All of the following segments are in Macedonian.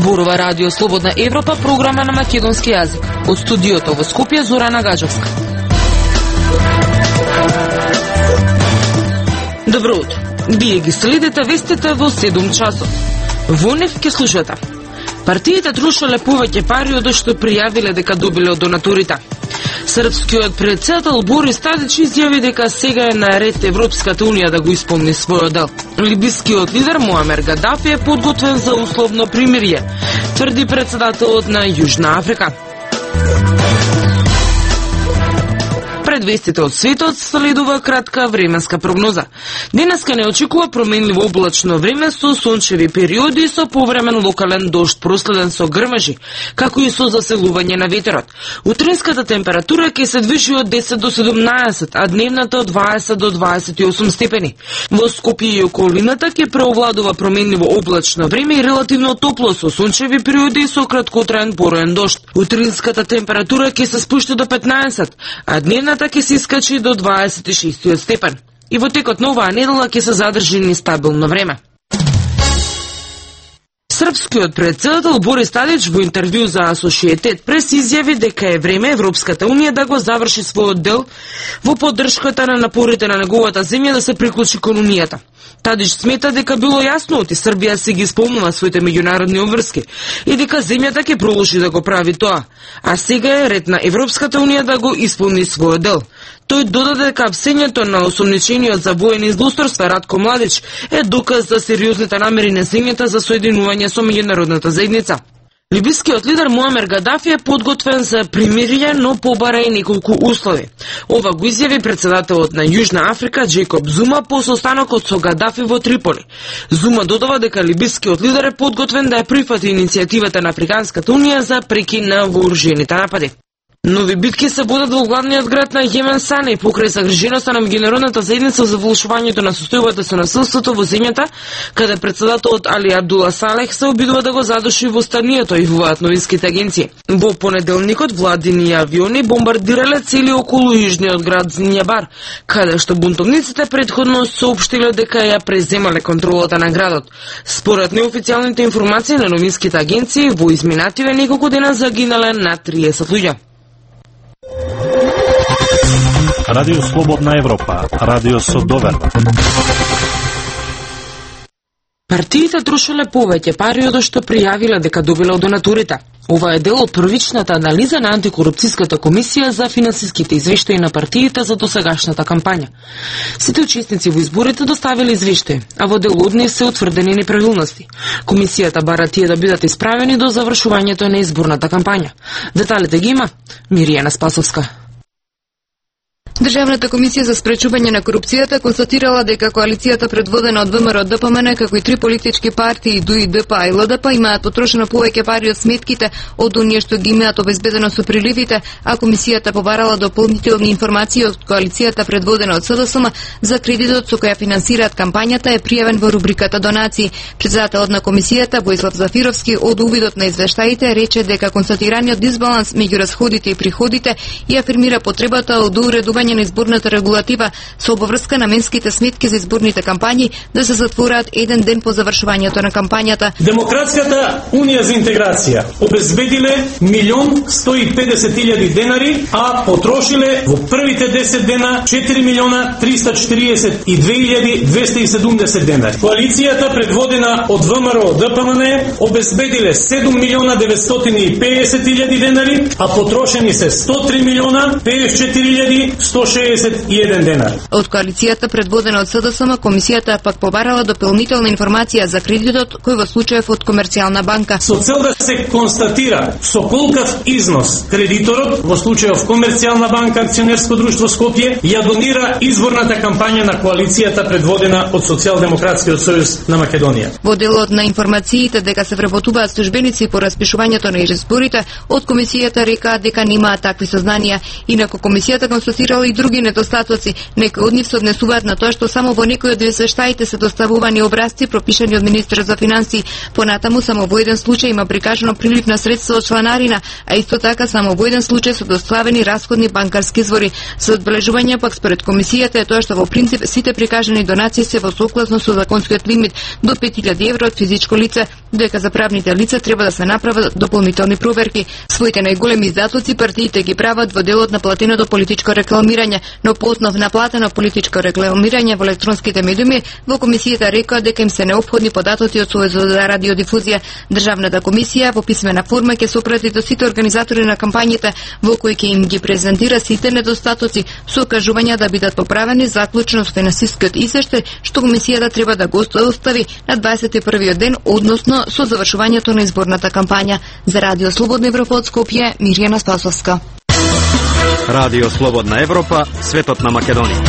Зборува Радио Слободна Европа, програма на македонски јазик. Од студиото во Скопје, Зорана Гаджевска. Добро утро. Вие ги следите вестите во 7 часот. Во нив ќе слушате. Партиите трошеле повеќе пари од што пријавиле дека добиле од донаторите. Српскиот председател Борис Тадич изјави дека сега е на ред Европската унија да го исполни својот дел. Либискиот лидер Муамер Гадафи е подготвен за условно примирие, тврди председателот на Јужна Африка. Пред вестите од светот следува кратка временска прогноза. Денеска не очекува променливо облачно време со сончеви периоди со повремен локален дожд проследен со грмежи, како и со заселување на ветерот. Утринската температура ќе се движи од 10 до 17, а дневната од 20 до 28 степени. Во Скопје и околината ќе преовладува променливо облачно време и релативно топло со сончеви периоди и со краткотраен пороен дожд. Утринската температура ќе се спушти до 15, а дневната ќе се искачи до 26 степен. И во текот на оваа недела ќе се задржи нестабилно време. Српскиот председател Борис Тадич во интервју за Associated Press изјави дека е време Европската унија да го заврши својот дел во поддршката на напорите на неговата земја да се приклучи кон унијата. Тадич смета дека било јасно оти Србија се ги исполнува своите меѓународни обврски и дека земјата ќе продолжи да го прави тоа, а сега е ред на Европската унија да го исполни својот дел. Тој додаде дека апсењето на осомничениот за воени злосторства Радко Младич е доказ за сериозните намери на земјата за соединување со меѓународната заедница. Либискиот лидер Муамер Гадафи е подготвен за примирие, но побара и неколку услови. Ова го изјави председателот на Јужна Африка Џекоб Зума по состанокот со Гадафи во Триполи. Зума додава дека либискиот лидер е подготвен да ја прифати иницијативата на Африканската унија за прекин на вооружените напади. Нови битки се водат во главниот град на Јемен Сана и покрај загриженоста на меѓународната заедница за влошувањето на состојбата со насилството во земјата, каде председателот Али Абдула Салех се обидува да го задуши во станието и вуваат новинските агенции. Во понеделникот владини авиони бомбардирале цели околу јужниот град Знјабар, каде што бунтовниците претходно соопштиле дека ја преземале контролата на градот. Според неофицијалните информации на новинските агенции, во изминативе неколку дена загинале над 30 луѓе. Радио Слободна Европа, радио со доверба. Партиите трошеле повеќе пари од што пријавиле дека добиле од донаторите. Ова е дел од првичната анализа на антикорупцијската комисија за финансиските извештаи на партиите за досегашната кампања. Сите учесници во изборите доставиле извештаи, а во дел од нив се утврдени неправилности. Комисијата бара тие да бидат исправени до завршувањето на изборната кампања. Деталите ги има Миријана Спасовска. Државната комисија за спречување на корупцијата констатирала дека коалицијата предводена од ВМРО ДПМН, како и 3 политички партии ДУИ, ДПА и ЛДП имаат потрошено повеќе пари од сметките од оние што ги имаат обезбедено со приливите, а комисијата побарала дополнителни информации од коалицијата предводена од СДСМ за кредитот со која финансираат кампањата е пријавен во рубриката донации. Председателот на комисијата Воислав Зафировски од увидот на извештаите рече дека констатираниот дисбаланс меѓу расходите и приходите и афирмира потребата од уредување на изборната регулатива со обврска наменските сметки за изборните кампањи да се затвораат еден ден по завршувањето на кампањата. Демократската унија за интеграција обезбедиле 1.150.000 денари, а потрошиле во првите 10 дена 4.342.270 денари. Коалицијата предводена од ВМРО ДПМН обезбедиле 7.950.000 денари, а потрошени се 103.054.161 денар. Од коалицијата предводена од СДСМ, комисијата пак побарала дополнителна информација за кредитот кој во случајов од Комерцијална банка. Со цел да се констатира со колкав износ кредиторот во случајов Комерцијална банка акционерско друштво Скопје ја донира изборната кампања на коалицијата предводена од Социјалдемократскиот сојуз на Македонија. Во делот на информациите дека се вработуваат службеници по распишувањето на изборите, од комисијата рекаа дека немаат такви сознанија, инаку комисијата констатирала и други недостатоци. Некои од нив се однесуваат на тоа што само во некои од извештаите се доставувани образци пропишани од министерот за финансии. Понатаму само во еден случај има прикажано прилив на средства од чланарина, а исто така само во еден случај се доставени расходни банкарски извори. Со одбележување пак според комисијата е тоа што во принцип сите прикажани донации се во согласно со законскиот лимит до 5000 евро од физичко лице, дека за правните лица треба да се направат дополнителни проверки. Своите најголеми издатоци партиите ги прават во делот на платеното политичко рекламирање, но по основ на платено политичко рекламирање во електронските медиуми, во комисијата рекоа дека им се неопходни податоци од Советот за радиодифузија. Државната комисија во писмена форма ќе се опрати до сите организатори на кампањите, во кои ќе им ги презентира сите недостатоци со кажувања да бидат поправени заклучно со финансискиот извештај што комисијата треба да го достави на 21-виот ден, односно со завршувањето на изборната кампања. За Радио Слободна Европа од Скопје, Мирјана Спасовска. Радио Слободна Европа, светот на Македонија.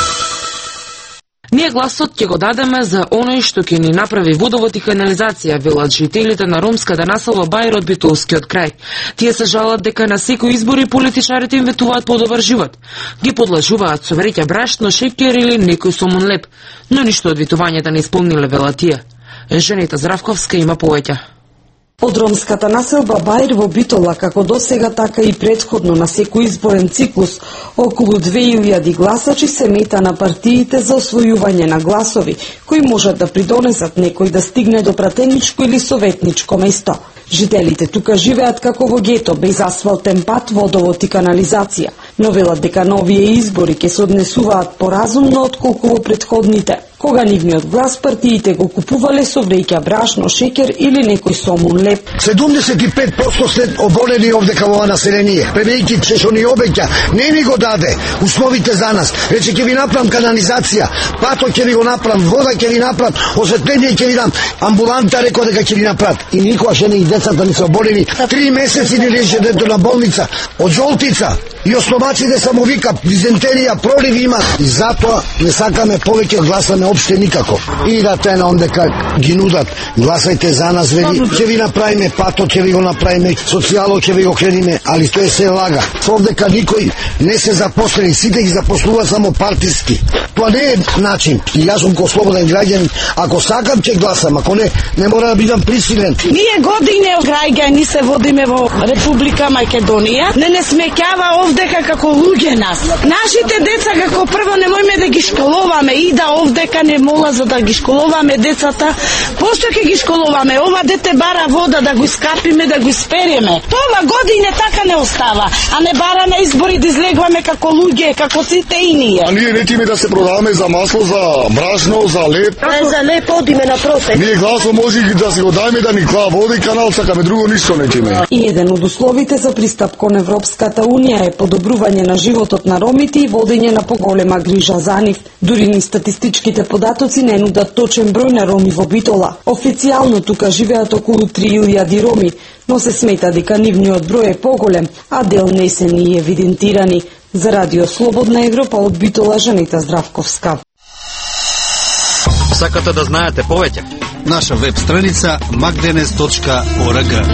Ние гласот ќе го дадеме за оној што ќе ни направи водовод и канализација, велат жителите на ромската населба Бајр од Битолскиот крај. Тие се жалат дека на секој избори политичарите им ветуваат подобар живот. Ги подлажуваат со вреќа брашно, шеќер или некој сомон леп, но ништо од ветувањата не исполниле, велат тие. Женита Здравковска има повеќе. Од ромската населба Бајр во Битола, како досега, така и претходно на секој изборен циклус, околу 2000 гласачи се мета на партиите за освојување на гласови, кои можат да придонесат некој да стигне до пратеничко или советничко место. Жителите тука живеат како во гето, без асфалтен пат, водовод и канализација, но велат дека новие избори ќе се однесуваат поразумно отколку во претходните, кога нивниот глас партиите го купувале со вреќа брашно, шеќер или некој сомун леп. 75% след оболени овдека во население, пребејќи че што ни обеќа, не ни го даде условите за нас. Рече ќе ви направам канализација, пато ќе ви го направам, вода ќе ви направам, осветление ќе ви дам, амбуланта рекоа дека ќе ви направат. И никогаш не и децата ни се оболени. 3 месеци ни лежи дето на болница од жолтица и основаците само вика дизентерија, проливи има. И затоа не сакаме повеќе гласаме опште никако. И да те на ондека ги нудат, гласајте за нас, вели, ќе ви направиме пато, ќе ви го направиме, социјало ќе ви го кредиме, али тоа се лага. Овдека никој не се запослени, сите ги запослува само партиски. Тоа не е начин. И јас сум ко слободен граѓанин, ако сакам ќе гласам, ако не мора да бидам присилен. Ние години граѓани се водиме во Република Македонија, не смеќава овдека како луѓе нас. Нашите деца како прво немојме да ги школуваме и да овдека не мола за да ги школуваме децата. Пошто ќе ги школуваме? Ова дете бара вода да го искапиме, да го испереме. Тоа години така не остава, а не бара на избори да излегваме како луѓе, како сите и ние. А ние ретиме да се продаваме за масло, за брашно, за леп. За леп одиме на протест. Ние гласно може да си го дајме да ни клаа вода и канал, сакаме друго ништо не тиме. И еден од условите за пристап кон Европската Унија е подобрување на животот на ромите и водење на поголема грижа за нив. Дури ни статистичките податоци не нудат точен број на роми во Битола. Официјално тука живеат околу 3000 роми, но се смета дека нивниот број е поголем, а дел не се ни евидентирани. За Радио Слободна Европа од Битола, Женита Здравковска. Сакате да знаете повеќе? Наша веб страница magdenes.org.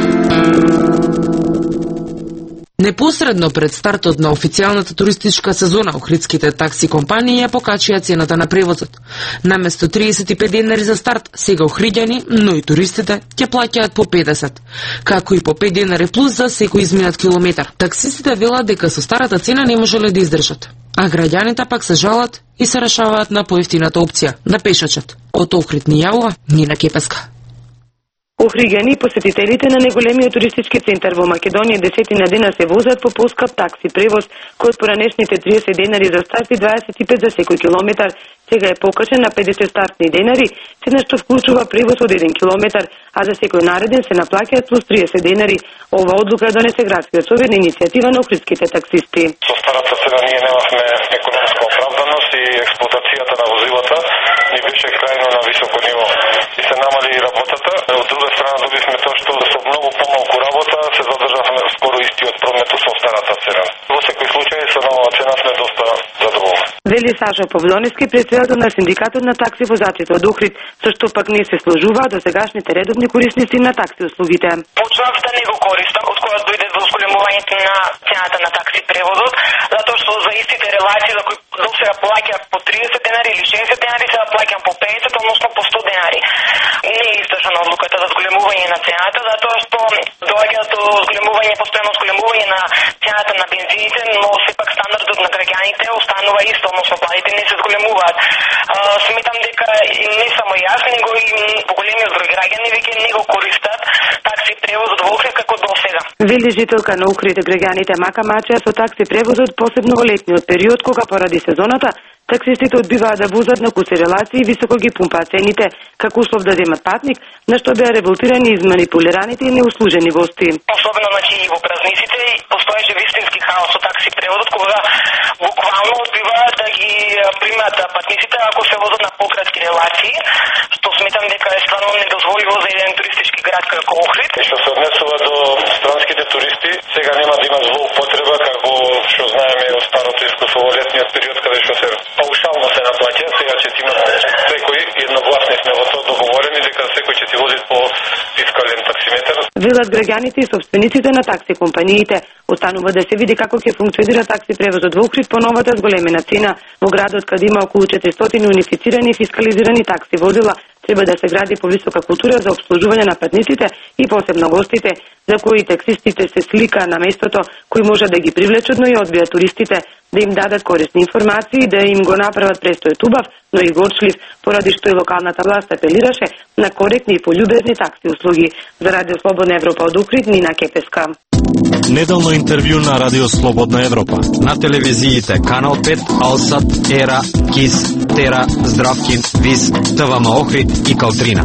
Непосредно пред стартот на официјалната туристичка сезона, охридските такси компании ја покачија цената на превозот. Наместо 35 денари за старт, сега охриѓани, но и туристите ќе плаќаат по 50, како и по 5 денари плюс за секој изминат километар. Таксистите велат дека со старата цена не можеле да издржат, а граѓаните пак се жалат и се решаваат на поевтината опција, на пешачот. Од Охрид ни јавува Нина Кепеска. Охриѓани и посетителите на неголемиот туристички центар во Македонија 10 дена се возат по поскап такси превоз, кој по ранешните 30 денари за старт и 25 за секој километар, сега е покачен на 50 стартни денари, цена што вклучува превоз од 1 километар, а за секој нареден се наплаќаат плюс 30 денари. Ова одлука донесе градскиот совет на иницијатива на охридските таксисти. Со старата цена ние немавме економска оправданост и експлоатацијата на возилата ни беше крајно на високо ниво и се намали работата. Од друга страна добивме тоа што со многу помалку работа се задржавме скоро истиот прометот со старата цена. Во секој случај со новата цена сме доста задоволни. Вели Сашо Повдоневски, председател на синдикатот на такси возачите од Охрид, со што пак не се сложуваат досегашните редовни корисници на такси услугите. Почнав да не го користам, од која дојде до зголемувањето на цената на такси превозот, затоа што за истите релации за кои досега плаќам по 30 денари или 60 денари, сега плаќам по 50, односно по 100 денари. Не е издржана одлуката за зголемување на цената, затоа што доаѓа до зголемување, постојано зголемување на цената на бензините, но сепак стандардот на граѓаните останува исто, односно платите не се зголемуваат. Сметам дека и не само јас, него и поголемиот број граѓани веќе не го користат такси превозот во Охрид како досега. Вели жителка на Охрид, граѓаните мака мачеа со такси превозот, посебно во летниот период, кога поради сезоната таксистите одбиваат да возат на куси релации и високо ги пумпаат цените, како услов да земат патник, на што беа револтирани изманипулираните и неуслужени гости. Особено и во празниците постоеше вистински хаос со такси превозот, кога буквално одбиваат да ги примат патниците ако се возат на пократки релации, што сметам дека е стварно недозволиво за еден туристички град како Охрид. Што се однесува до странските туристи, сега нема да има злоупотреба, како што знаеме од старото искуство во летниот период, каде што се паушално се наплаќа, сега ќе има секој едногласни сме во тоа договорени дека секој ќе си вози по фискален таксиметар. Велат граѓаните и собствениците на такси компаниите. Останува да се види како ќе функционира такси превозот во Охрид по новата зголемена цена. Во градот каде има околу 400 унифицирани и фискализирани такси возила, треба да се гради повисока култура за обслужување на патниците и посебно гостите, за кои таксистите се слика на местото кој може да ги привлечат, но и одбија туристите, да им дадат корисни информации, да им го направат престојот убав, но и горчлив, поради што и локалната власт апелираше на коректни и полюбезни такси услуги. За Радио Слободна Европа од Охрид, Нина Кепеска. Неделно интервју на Радио Слободна Европа. На телевизиите Канал 5, Алсат, Ера, Кис, Тера, Здравкин, Вис, ТВМ Охрид и Калтрина.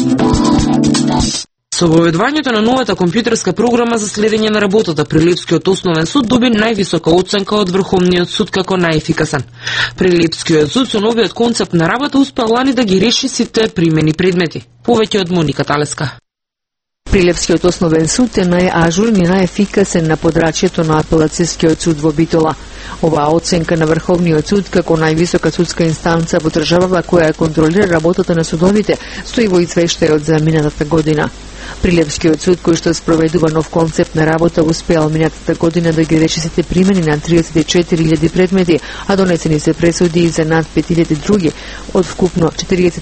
Со воведувањето на новата компјутерска програма за следење на работата, Прилепскиот основен суд доби највисока оценка од Врховниот суд како најефикасен. Прилепскиот суд со новиот концепт на работа успел лани да ги реши сите примени предмети. Повеќе од Моника Талеска. Прилепскиот основен суд е најажурен и најефикасен на подрачјето на апелацијскиот суд во Битола. Оваа оценка на Врховниот суд како највисока судска инстанца во државава која контролира работата на судовите стои во извештајот за минатата година. Прилепскиот суд, кој што спроведува нов концепт на работа, успеал минатата година да ги реши сите примени на 34.000 предмети, а донесени се пресуди за над 5.000 други, од вкупно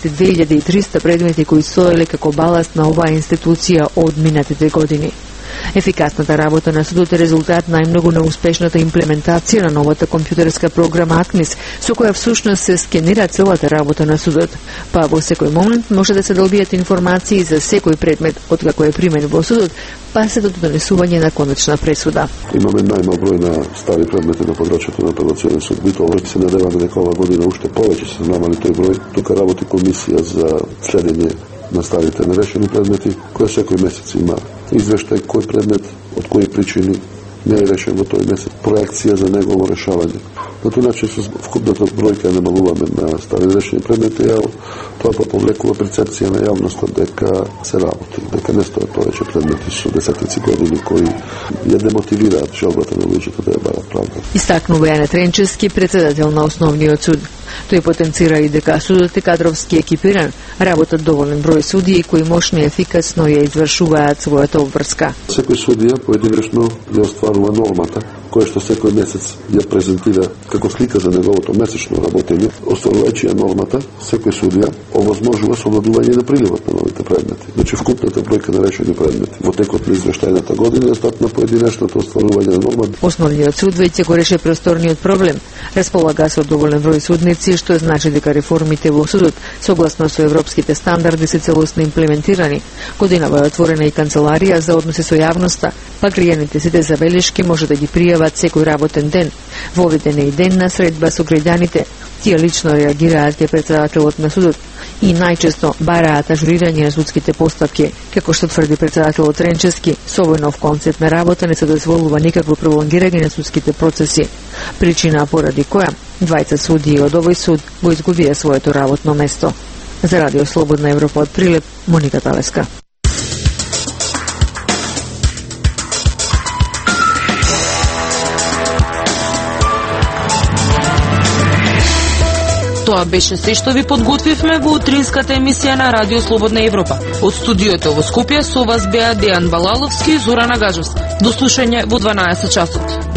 42.300 предмети кои стоеле како баласт на оваа институција од минатите години. Ефикасната работа на судот е резултат најмногу на успешната имплементација на новата компјутерска програма АКМИС, со која всушност се скенира целата работа на судот. Па во секој момент може да се добијат информации за секој предмет, откако е примен во судот, па се до донесување на конечна пресуда. Имаме најмал број на стари предмети на подрачјето на апелацијен суд Битола. Се надеваме дека ова година уште повеќе се намали тој број. Тука работи комисија за следење на старите нерешени предмети, која секој месец има извештај кој предмет, од кои причини не е решен во тој месец, проекција за негово решавање. На тој начин со вкупната бројка намалуваме на стари нерешени предмети, тоа повлекува перцепција на јавноста дека се работи, дека не стојат повеќе предмети со десетици години кои ја демотивираат жалбата на луѓето да ја барат правда. Истакнува Јане Тренчевски, председател на Основниот суд. Тој потенцира и дека судот е кадровски екипиран, работат доволен број судии кои мощно и ефикасно ја извршуваат својата обврска. Секој судија поединечно ја остварува нормата, која што секој месец ја презентира како слика за неговото месечно работење. Остварувајќи ја нормата, секој судија овозможува совладување на приливот на новите предмети. Значи вкупната бројка на решени предмети во текот на извештајната година е стапна поединечното остварување на нормата. Основниот суд веќе го реше просторниот проблем. Располага со доволен број судници, што значи дека реформите во судот, согласно со европските стандарди, се целосно имплементирани. Годинава е отворена и канцеларија за односи со јавноста, па граѓаните сите забелешки може да ги пријават секој работен ден. Воведен е и ден на средба со граѓаните. Тие лично реагираат ке председателот на судот и најчесто бараат ажурирање на судските постапки. Како што тврди председателот Тренчевски, со овој нов концепт на работа не се дозволува никакво пролонгирање на судските процеси. Причина поради која 20 судии од овој суд го изгубија своето работно место. За Радио Слободна Европа од Прилеп, Моника Талеска. Тоа беше се што ви подготвивме во утринската емисија на Радио Слободна Европа. Од студиото во Скопје со вас беа Дејан Балаловски и Зорана Гажовска. До слушање во 12 часот.